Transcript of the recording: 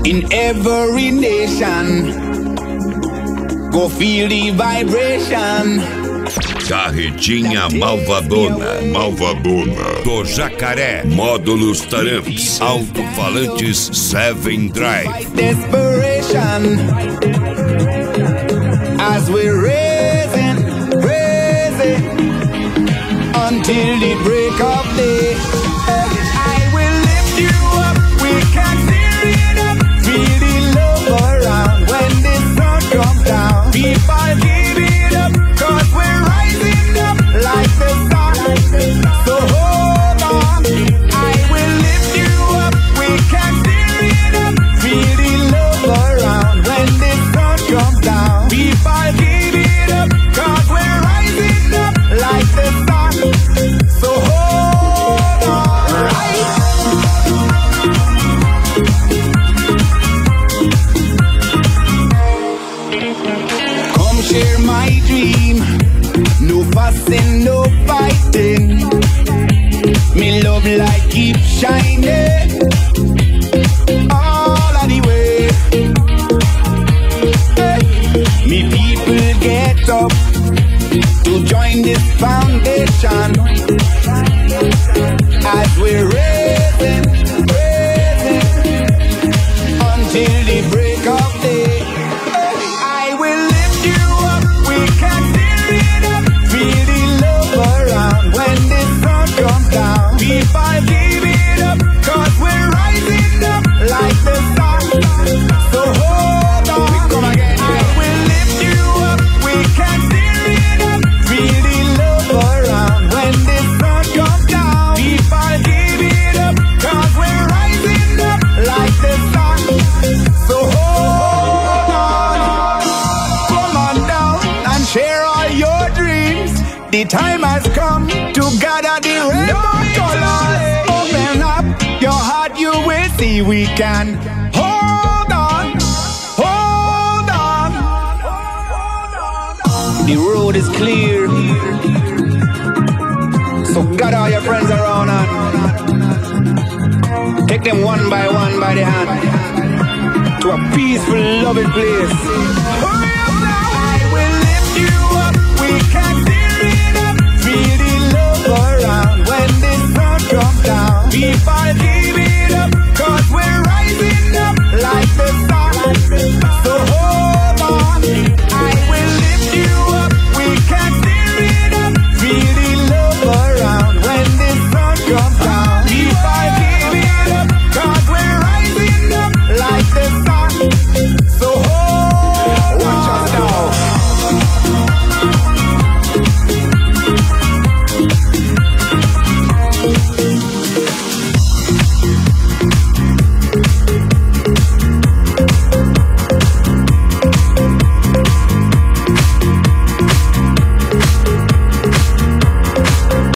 In every nation, go feel the vibration. Carretinha malvadona, malvadona do Jacaré, módulos Taramps, alto-falantes 7 Drive. Desperation, as we're raising until the break of day. I will lift you up, we can tear it up, feel the love around when the sun comes down. People give it up, cause we're rising up like the sun. So hold on, I will lift you up, we can tear it up, feel the love around when the sun comes down. People give it up, cause we're rising up like the sun. So hold on, right? Come share my dream, no fussing, no fighting. Me love light keep shining all of the way. Hey. Me people get up to join this foundation as we're raising until the break of day. I will lift you up, we can tear it up, feel the love around when the sun comes down. People give it up, cause we're rising up like the sun. So hold on, we come again. I will lift you up, we can tear it up, feel the love around when the sun comes down. People give it up, cause we're rising up like the sun. So hold on, come on down and share all your dreams. The time has come to gather the rainbow colors. Open up your heart, you will see we can. Hold on, hold on. The road is clear, so gather all your friends around and take them one by the hand to a peaceful, loving place. Hurry up now. I will lift you up, we can tear it up, feel the love around when the sun comes down. People